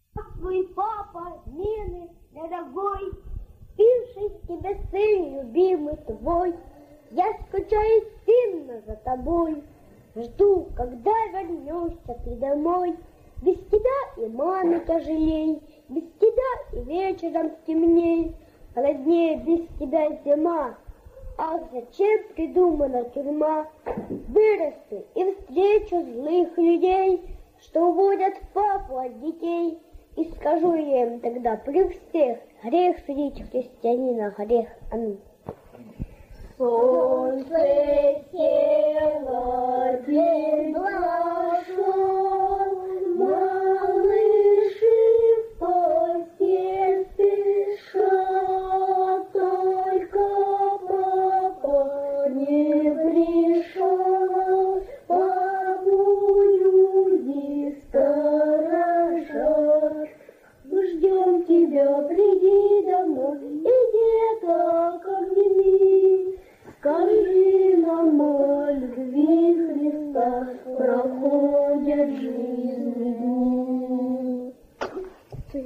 Твой папа, милый, дорогой, пивший тебе сын, любимый твой, я скучаю сильно за тобой, жду, когда вернешься ты домой. Без тебя и мамы тяжелей, без тебя и вечером темней, холоднее без тебя зима. Ах, зачем придумана тюрьма? Вырасту и встречу злых людей, что уводят папу от детей. И скажу я им тогда при всех: грех судить христианина, грех. Аминь. Солнце село, день прошел, малыши в постель спешат, только папа не пришел, папу люди сторожат. Мы ждем тебя, приди домой, и деток обними. Скажи нам о любви Христа, проходят жизни дни. Ты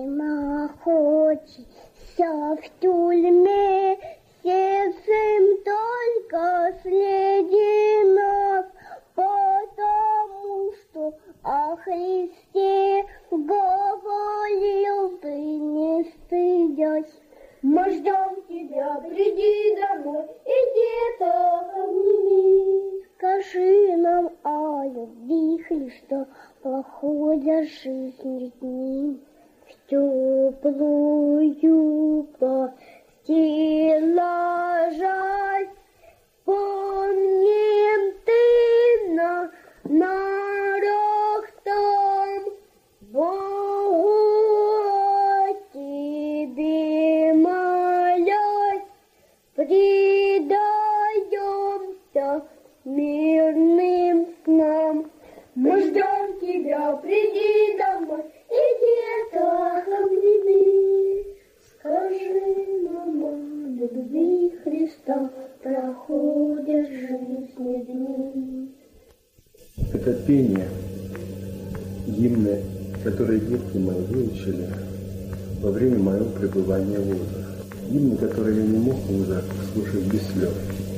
находишься в тюрьме, сердцем только следи нас, потому что о Христе говорил ты, не стыдясь. Мы ждем тебя, приди домой, и деток обними. Скажи нам о любви Христа, проходят жизни дни. В теплую постель ложась, помним ты на нарах там, Богу о тебе молясь, предаемся мирным снам. Мы ждем тебя, приди домой, и деток обними. Скажи нам о любви Христа, проходят жизни дни. Это пение, гимны, которые детки мои выучили во время моего пребывания в вузах. Гимны, которые я не мог в вузах слушать без слез.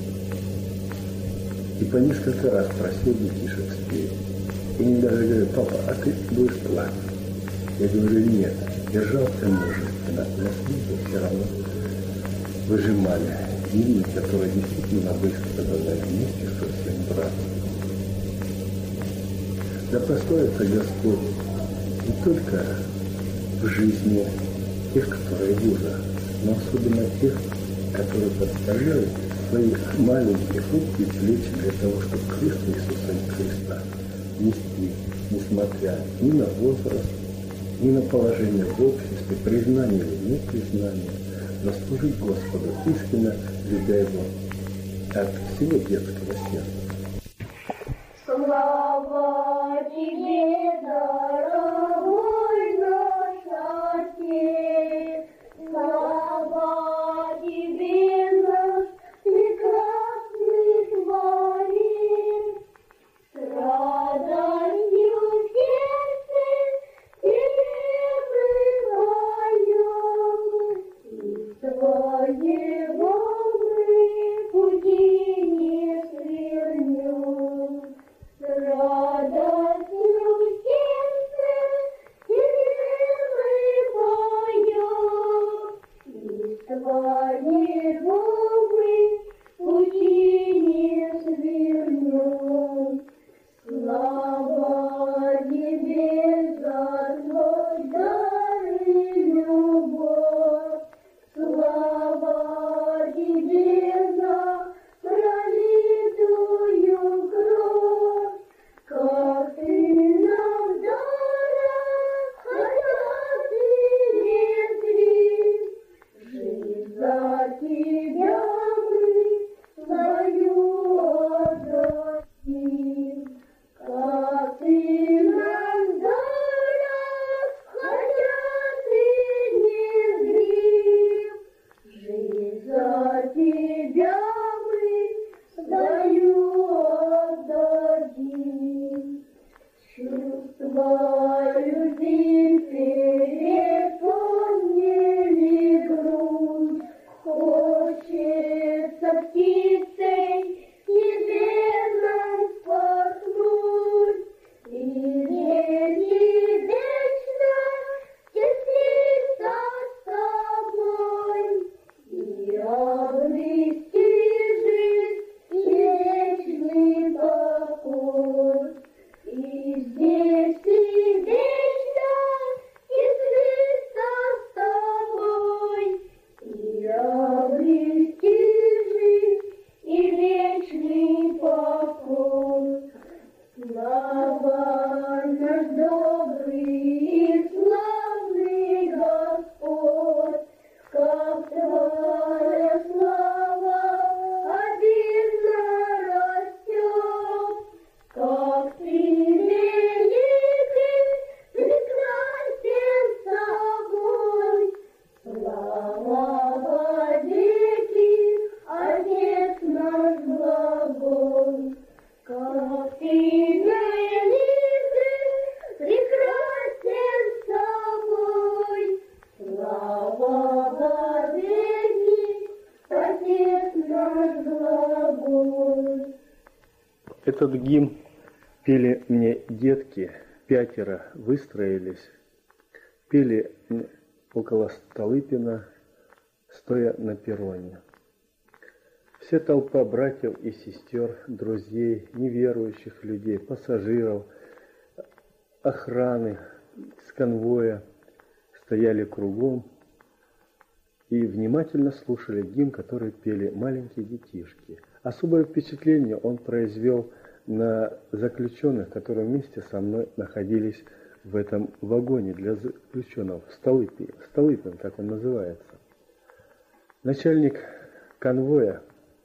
И по несколько раз просил детишек спеть. И они даже говорят: папа, а ты будешь плакать? Я говорю: нет, держался мужественно, но слезы все равно выжимали гимны, которые действительно были сказаны вместе со своим братом. Да прославится Господь не только в жизни тех, которые в вузах, но особенно тех, которые подставляют свои маленькие руки и плечи для того, чтобы крест Иисуса Христа нести, несмотря ни на возраст, ни на положение в обществе, признание или непризнание, но служить Господу искренне, любя Его от всего детского сердца. Слава тебе, дорогой наш Отец, слава тебе, наш прекрасный Творец, с радостью в сердце тебе признаем, и своего мы пути не свернем. С радостью в сердце тебе мы поем, и своего мы пути не свернем. Слава тебе за твой дар и любовь, слава тебе за пролитую кровь, как ты нам дорог, хотя ты не зрим. Жизнь за тебя мы свою отдадим. Как ты нам дорог, хотя ты не зрим. Жизнь за тебя мы свою отдадим. Чувства любви Этот гимн пели мне детки, 5 выстроились, пели около Столыпина, стоя на перроне. Вся толпа братьев и сестер, друзей, неверующих людей, пассажиров, охраны с конвоя стояли кругом и внимательно слушали гимн, который пели маленькие детишки. Особое впечатление он произвел на заключенных, которые вместе со мной находились в этом вагоне для заключенных, Столыпин, как он называется. Начальник конвоя,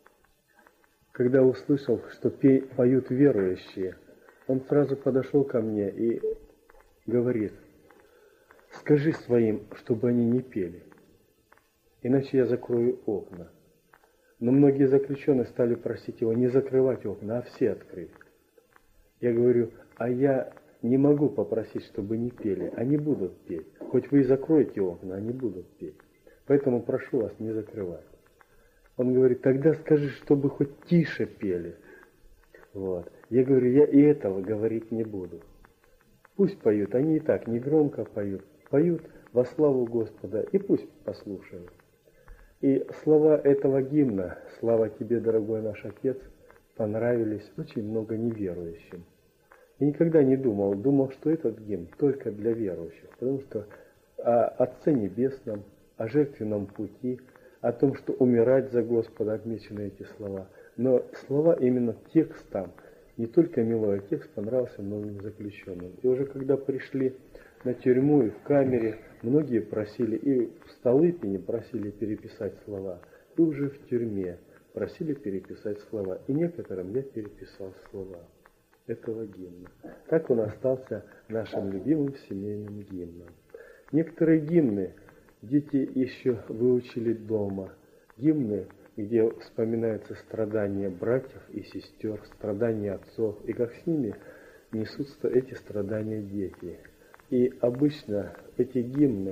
когда услышал, что поют верующие, он сразу подошел ко мне и говорит: скажи своим, чтобы они не пели, иначе я закрою окна. Но многие заключенные стали просить его не закрывать окна, а все открыть. Я говорю: а я не могу попросить, чтобы не пели, они будут петь. Хоть вы и закроете окна, они будут петь. Поэтому прошу вас не закрывать. Он говорит: тогда скажи, чтобы хоть тише пели. Вот. Я говорю: я и этого говорить не буду. Пусть поют, они и так не громко поют. Поют во славу Господа, и пусть послушают. И слова этого гимна «Слава тебе, дорогой наш Отец» понравились очень много неверующим. Я никогда не думал, что этот гимн только для верующих, потому что о Отце Небесном, о жертвенном пути, о том, что умирать за Господа отмечены эти слова. Но слова именно текстом, не только милой, а текст понравился многим заключенным. И уже когда пришли на тюрьму и в камере, многие просили, и в Столыпине просили переписать слова, и уже в тюрьме просили переписать слова. И некоторым я переписал слова этого гимна. Так он остался нашим любимым семейным гимном. Некоторые гимны дети еще выучили дома. Гимны, где вспоминаются страдания братьев и сестер, страдания отцов, и как с ними несутся эти страдания дети. И обычно эти гимны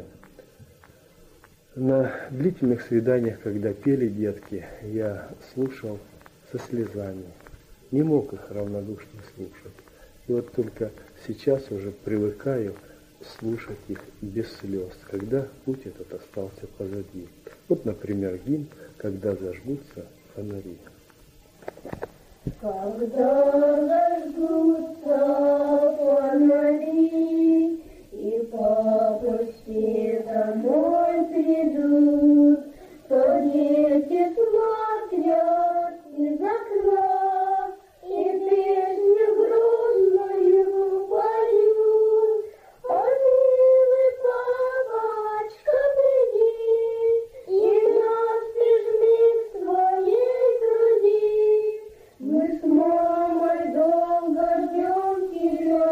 на длительных свиданиях, когда пели детки, я слушал со слезами. Не мог их равнодушно слушать. И вот только сейчас уже привыкаю слушать их без слез, когда путь этот остался позади. Вот, например, гимн «Когда зажгутся фонари». Когда зажгутся фонари, и папочки домой придут, то дети смотрят из окна и песню грустную поют. О, милый папочка, приди и нас прижми к своей груди. Мы с мамой долго ждем тебя.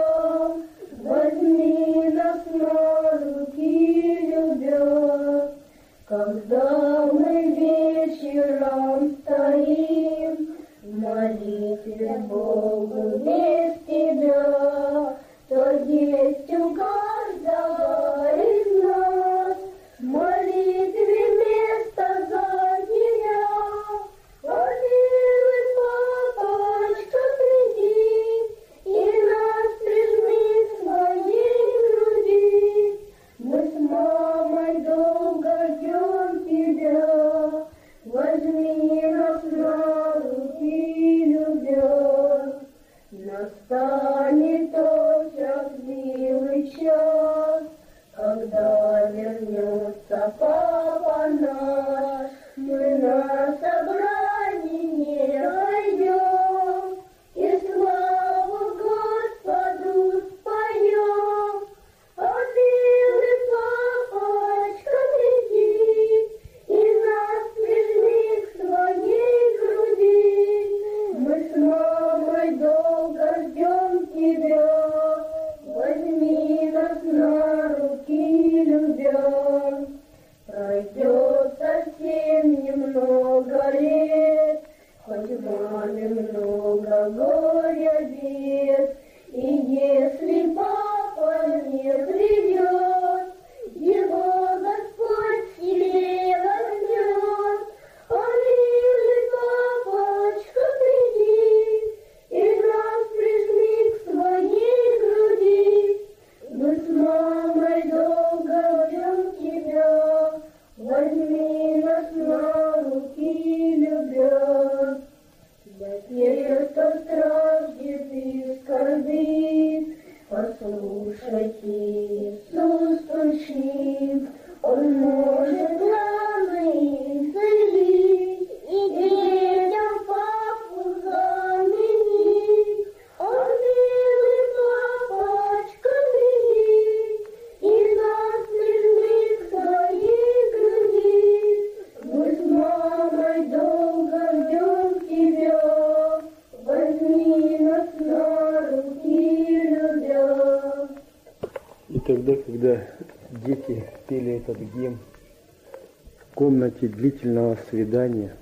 тогда, когда дети пели этот гимн в комнате длительного свидания,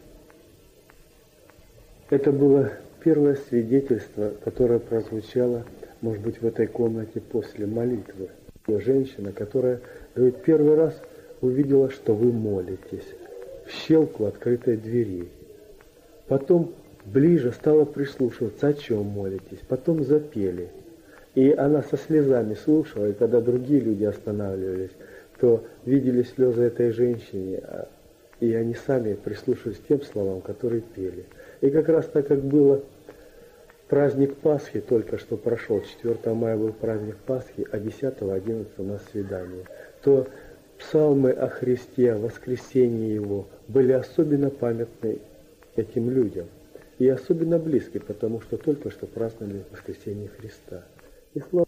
это было первое свидетельство, которое прозвучало, может быть, в этой комнате после молитвы. Женщина, которая, говорит, первый раз увидела, что вы молитесь в щелку открытой двери. Потом ближе стала прислушиваться, о чем молитесь. Потом запели. И она со слезами слушала, и когда другие люди останавливались, то видели слезы этой женщины, и они сами прислушивались к тем словам, которые пели. И как раз так, как было праздник Пасхи, только что прошел, 4 мая был праздник Пасхи, а 10-11 у нас свидание, то псалмы о Христе, о воскресении Его были особенно памятны этим людям. И особенно близки, потому что только что праздновали воскресение Христа. И слава...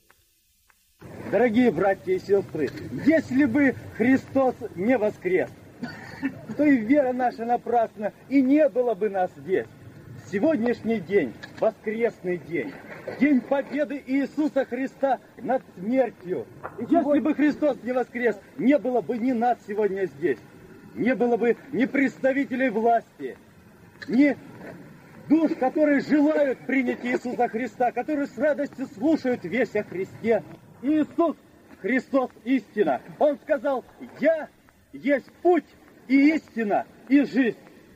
Дорогие братья и сестры, если бы Христос не воскрес, то и вера наша напрасна, и не было бы нас здесь. Сегодняшний день, воскресный день, день победы Иисуса Христа над смертью. И если бы Христос не воскрес, не было бы ни нас сегодня здесь, не было бы ни представителей власти, ни душ, которые желают принять Иисуса Христа, которые с радостью слушают весть о Христе. Иисус Христос истина. Он сказал: «Я есть путь и истина и жизнь».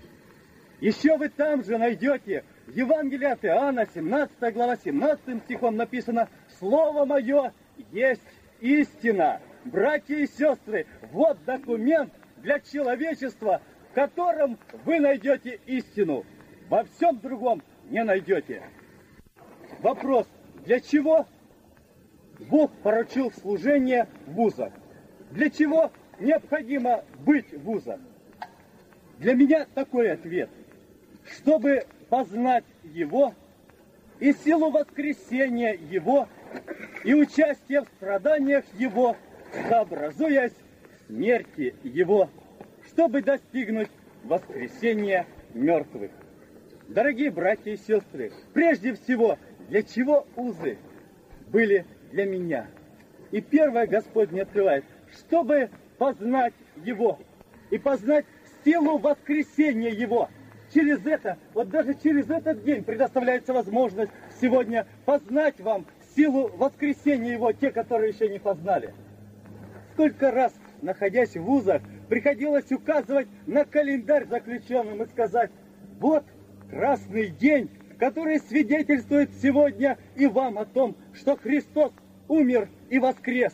Еще вы там же найдете в Евангелии от Иоанна, 17 глава, 17 стихом написано: «Слово мое есть истина». Братья и сестры, вот документ для человечества, в котором вы найдете истину. Во всем другом не найдете. Вопрос: для чего Бог поручил служение в вузах? Для чего необходимо быть в вузах? Для меня такой ответ: чтобы познать Его и силу воскресения Его и участие в страданиях Его, сообразуясь в смерти Его, чтобы достигнуть воскресения мертвых. Дорогие братья и сестры, прежде всего, для чего узы были для меня? И первое Господь мне открывает: чтобы познать Его и познать силу воскресения Его. Через это, вот даже через этот день предоставляется возможность сегодня познать вам силу воскресения Его, те, которые еще не познали. Сколько раз, находясь в вузах, приходилось указывать на календарь заключенным и сказать: вот красный день, который свидетельствует сегодня и вам о том, что Христос умер и воскрес.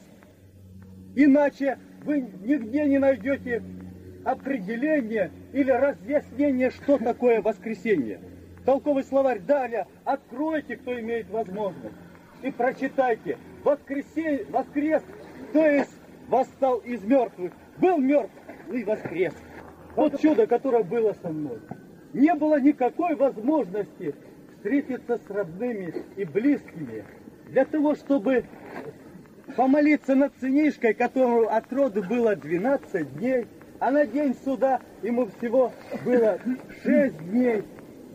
Иначе вы нигде не найдете определение или разъяснение, что такое воскресение. Толковый словарь далее откройте, кто имеет возможность, и прочитайте: воскрес, то есть восстал из мертвых, был мертв и воскрес. Вот чудо, которое было со мной. Не было никакой возможности встретиться с родными и близкими для того, чтобы помолиться над сынишкой, которому от роду было 12 дней, а на день суда ему всего было 6 дней.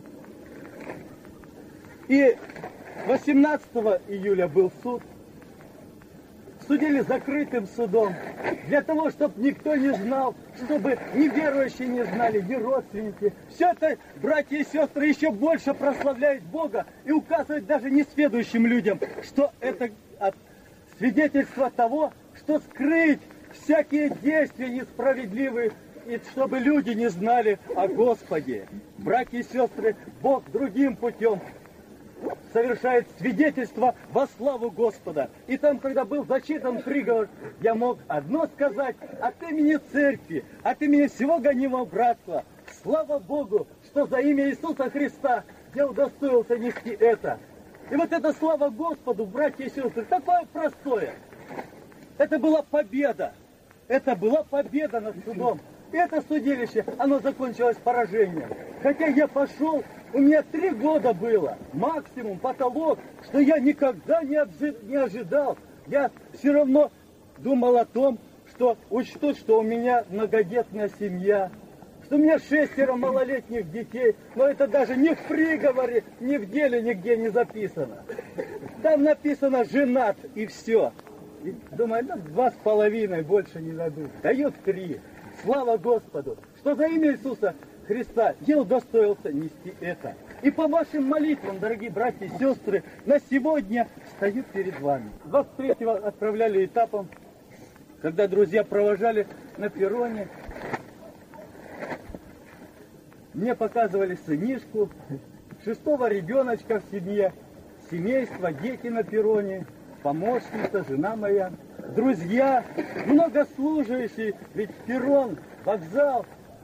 И 18 июля был суд. Судили закрытым судом, для того, чтобы никто не знал, чтобы ни верующие не знали, ни родственники. Все это, братья и сестры, еще больше прославляет Бога и указывает даже несведущим людям, что это свидетельство того, что скрыть всякие действия несправедливые, и чтобы люди не знали о Господе. Братья и сестры, Бог другим путем совершает свидетельство во славу Господа. И там, когда был зачитан приговор, я мог одно сказать: от имени церкви, от имени всего гонимого братства, слава Богу, что за имя Иисуса Христа я удостоился нести это. И вот эта слава Господу, братья и сестры, такое простое. Это была победа. Это была победа над судом. И это судилище, оно закончилось поражением. Хотя я пошел, у меня 3 года было, максимум, потолок, что я никогда не ожидал. Я все равно думал о том, что учтут, что у меня многодетная семья, что у меня 6 малолетних детей, но это даже ни в приговоре, ни в деле нигде не записано. Там написано «женат» и все. И думаю, ну 2,5 больше не дадут. Дают 3. Слава Господу, что за имя Иисуса Христа я удостоился нести это. И по вашим молитвам, дорогие братья и сестры, на сегодня стою перед вами. 23-го отправляли этапом, когда друзья провожали на перроне. Мне показывали сынишку, 6-го ребеночка в семье, семейство, дети на перроне, помощница, жена моя, друзья, много служащих, ведь перрон, вокзал,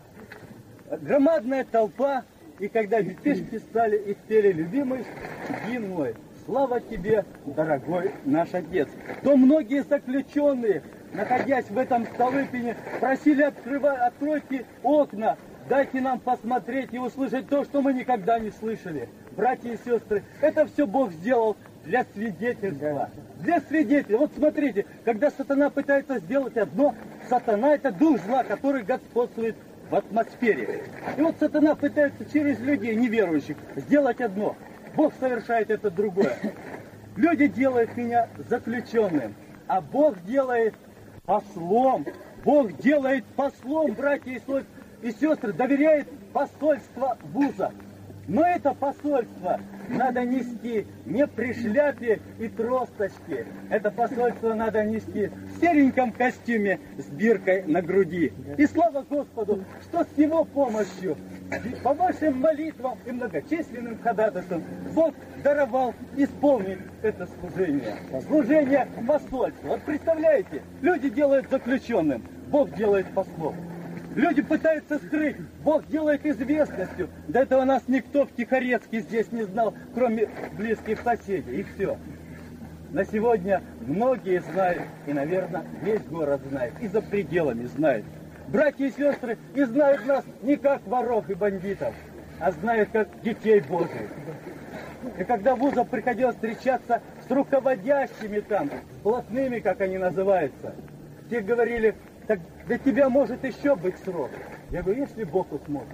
громадная толпа. И когда детишки стали и пели любимый гимн мой, слава тебе, дорогой наш Отец, то многие заключенные, находясь в этом Столыпине, просили откройте окна, дайте нам посмотреть и услышать то, что мы никогда не слышали. Братья и сестры, это все Бог сделал для свидетельства. Для свидетелей. Вот смотрите, когда сатана пытается сделать одно, сатана это дух зла, который господствует в атмосфере. И вот сатана пытается через людей неверующих сделать одно. Бог совершает это другое. Люди делают меня заключенным, а Бог делает послом. Бог делает послом, братья и сестры, доверяет посольство вуза. Но это посольство надо нести не при шляпе и тросточке. Это посольство надо нести в сереньком костюме с биркой на груди. И слава Господу, что с Его помощью, по вашим молитвам и многочисленным ходатайствам, Бог даровал исполнить это служение. Служение посольства. Вот представляете, люди делают заключенным, Бог делает послом. Люди пытаются скрыть, Бог делает известностью. До этого нас никто в Тихорецке здесь не знал, кроме близких соседей, и все. На сегодня многие знают, и, наверное, весь город знает, и за пределами знает. Братья и сестры, и знают нас не как воров и бандитов, а знают как детей Божьих. И когда вузам приходилось встречаться с руководящими там, блатными, как они называются, те говорили: так для тебя может еще быть срок. Я говорю, если Бог усмотрит.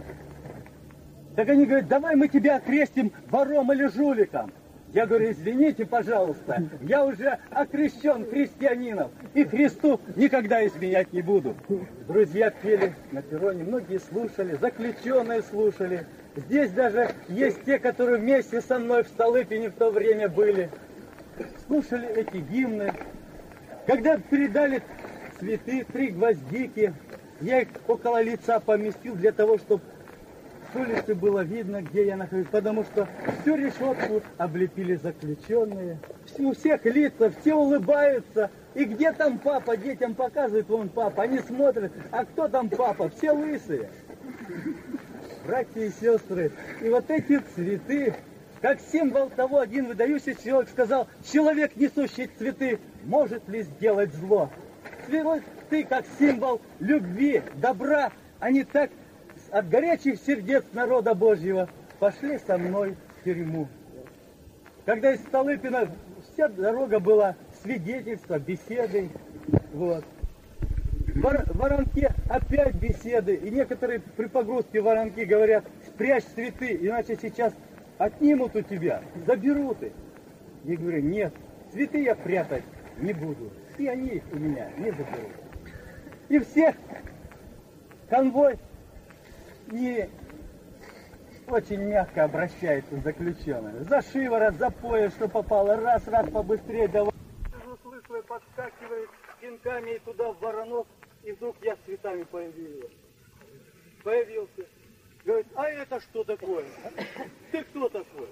Так они говорят, давай мы тебя окрестим вором или жуликом. Я говорю, извините, пожалуйста, я уже окрещен христианином, и Христу никогда изменять не буду. Друзья пели на перроне, многие слушали, заключенные слушали. Здесь даже есть те, которые вместе со мной в Столыпине в то время были. Слушали эти гимны. Когда передали цветы, 3 гвоздики, я их около лица поместил для того, чтобы с улицы было видно, где я нахожусь, потому что всю решетку облепили заключенные. У всех лица, все улыбаются. И где там папа? Детям показывают, вон папа. Они смотрят, а кто там папа? Все лысые. Братья и сестры, и вот эти цветы, как символ того, один выдающийся человек сказал, человек, несущий цветы, может ли сделать зло? Цветы, как символ любви, добра, они так от горячих сердец народа Божьего пошли со мной в тюрьму. Когда из Столыпина вся дорога была свидетельства, беседы, вот. В Воронке опять беседы, и некоторые при погрузке в Воронки говорят, спрячь цветы, иначе сейчас отнимут у тебя, заберут их. Я говорю, нет, цветы я прятать не буду, и они их у меня не заберут. И всех конвой не очень мягко обращается с заключенными. За шиворот, за пояс, что попало, раз, побыстрее давай. Слышу, подскакивает пинками и туда в воронок, и вдруг я с цветами появился. Говорит, а это что такое? Ты кто такой?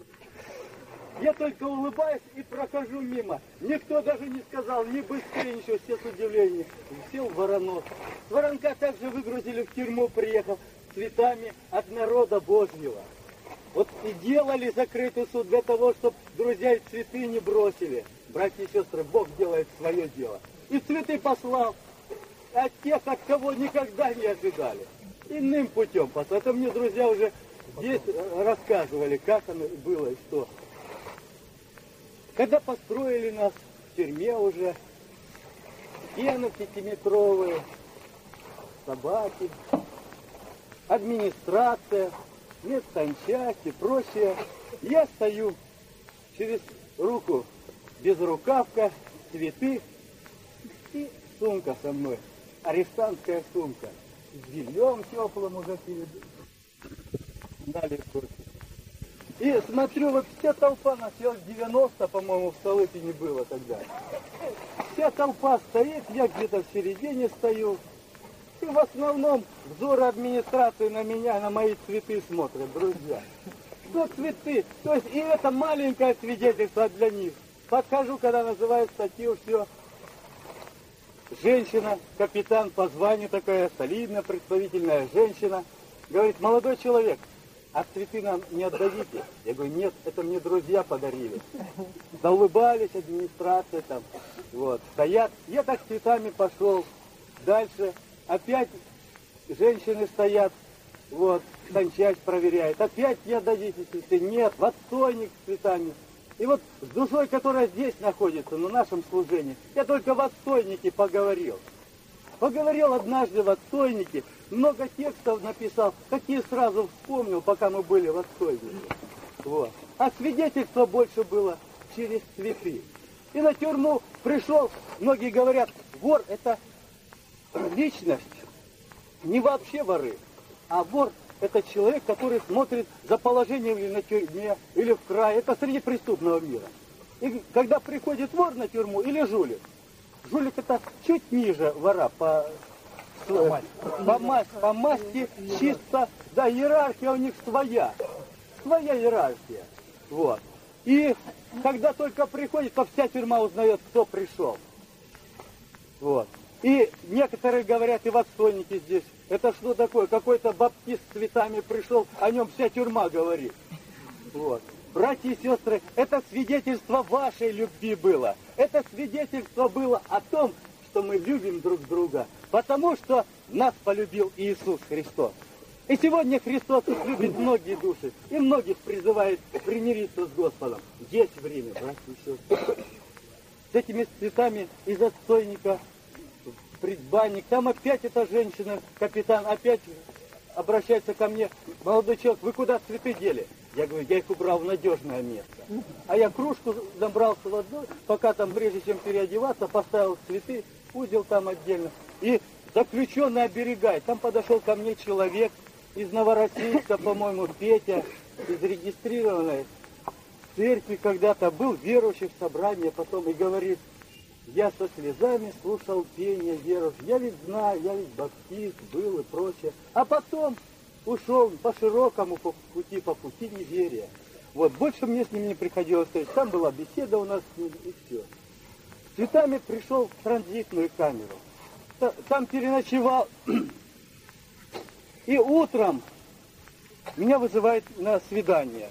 Я только улыбаюсь и прохожу мимо. Никто даже не сказал, ни быстрее, ничего, все с удивлением. Сел в воронок. С воронка также выгрузили в тюрьму, приехал цветами от народа Божьего. Вот и делали закрытый суд для того, чтобы друзья цветы не бросили. Братья и сестры, Бог делает свое дело. И цветы послал от тех, от кого никогда не ожидали. Иным путем послал. Это мне друзья уже здесь рассказывали, как оно было и что. Когда построили нас в тюрьме уже, стены 5-метровые, собаки, администрация, медсанчасть и прочее, я стою через руку, безрукавка, цветы, И сумка со мной, арестантская сумка. С бельем теплым уже дали курс. И смотрю, вот вся толпа, нас 90, по-моему, в Столыпине было тогда. Вся толпа стоит, я где-то в середине стою. И в основном взоры администрации на меня, на мои цветы смотрят, друзья. Что цветы? То есть и это маленькое свидетельство для них. Подхожу, когда называют статью, все. Женщина, капитан по званию такая, солидная, представительная женщина. Говорит, молодой человек, а цветы нам не отдадите? Я говорю, нет, это мне друзья подарили. Заулыбались, администрация там, вот, стоят. Я так с цветами пошел. Дальше опять женщины стоят, вот, санчасть проверяет. Опять не отдадите цветы? Нет, в отстойник с цветами. И вот с душой, которая здесь находится, на нашем служении, я только в отстойнике поговорил. Поговорил однажды в отстойнике, много текстов написал, какие сразу вспомнил, пока мы были в отстойнике. Вот. А свидетельство больше было через цветы. И на тюрьму пришел, многие говорят, вор – это личность, не вообще воры, а вор – это человек, который смотрит за положением или на тюрьме, или в крае. Это среди преступного мира. И когда приходит вор на тюрьму или жулик, жулик это чуть ниже вора по масти, чисто, да, иерархия у них своя. Своя иерархия. Вот. И когда только приходит, то вся тюрьма узнает, кто пришел. Вот. И некоторые говорят, и в отстойнике здесь, это что такое? Какой-то баптист с цветами пришел, о нем вся тюрьма говорит. Вот. Братья и сестры, это свидетельство вашей любви было. Это свидетельство было о том, что мы любим друг друга, потому что нас полюбил Иисус Христос. И сегодня Христос любит многие души, и многих призывает примириться с Господом. Есть время, братья и сестры. С этими цветами из отстойника предбанник. Там опять эта женщина, капитан, опять обращается ко мне. Молодой человек, вы куда цветы дели? Я говорю, я их убрал в надежное место. А я кружку набрал с водой, пока там, прежде чем переодеваться, поставил цветы, узел там отдельно. И заключенный оберегает. Там подошел ко мне человек из Новороссийска, по-моему, Петя, из регистрированной церкви когда-то, был верующий в собрании, потом и говорит, я со слезами слушал пение верующих. Я ведь знаю, я ведь баптист был и прочее. А потом ушел по широкому пути, по пути неверия. Вот, больше мне с ним не приходилось встретить. Там была беседа у нас с ним, и все. С цветами пришел в транзитную камеру. Там переночевал. И утром меня вызывают на свидание.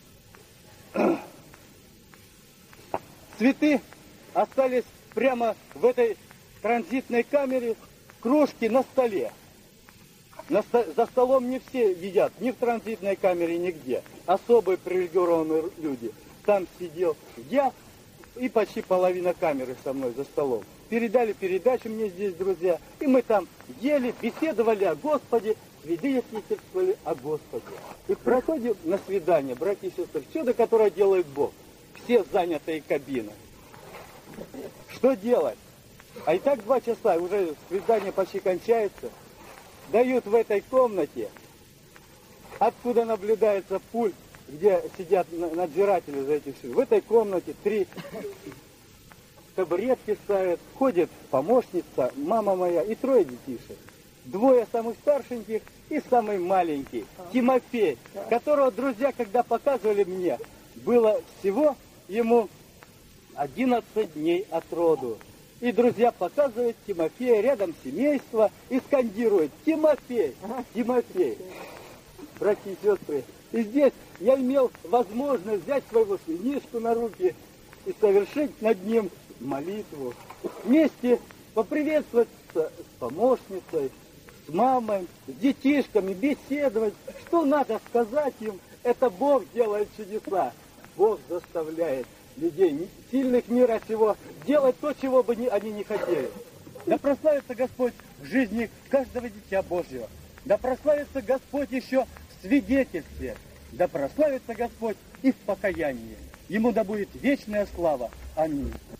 Цветы остались прямо в этой транзитной камере, кружки на столе. За столом не все едят, ни в транзитной камере, нигде. Особые привилегированные люди. Там сидел я и почти половина камеры со мной за столом. Передали передачу мне здесь, друзья, и мы там ели, беседовали о Господе, свидетельствовали о Господе. И проходим на свидание, братья и сестры, чудо, которое делает Бог. Все занятые кабины. Что делать? А и так 2 часа, уже свидание почти кончается. Дают в этой комнате, откуда наблюдается пульт, где сидят надзиратели за этих всех. В этой комнате 3 табуретки ставят, ходит помощница, мама моя и 3 детишек. 2 самых старшеньких и самый маленький, Тимофей, которого друзья, когда показывали мне, было всего ему 11 дней от роду. И друзья показывают Тимофея, рядом семейство, и скандируют: Тимофей, Тимофей. Братья и сестры, и здесь я имел возможность взять своего сынишку на руки и совершить над ним молитву. Вместе поприветствовать с помощницей, с мамой, с детишками, беседовать. Что надо сказать им? Это Бог делает чудеса. Бог заставляет людей, сильных мира сего, делать то, чего бы они не хотели. Да прославится Господь в жизни каждого дитя Божьего. Да прославится Господь еще в свидетельстве. Да прославится Господь и в покаянии. Ему да будет вечная слава. Аминь.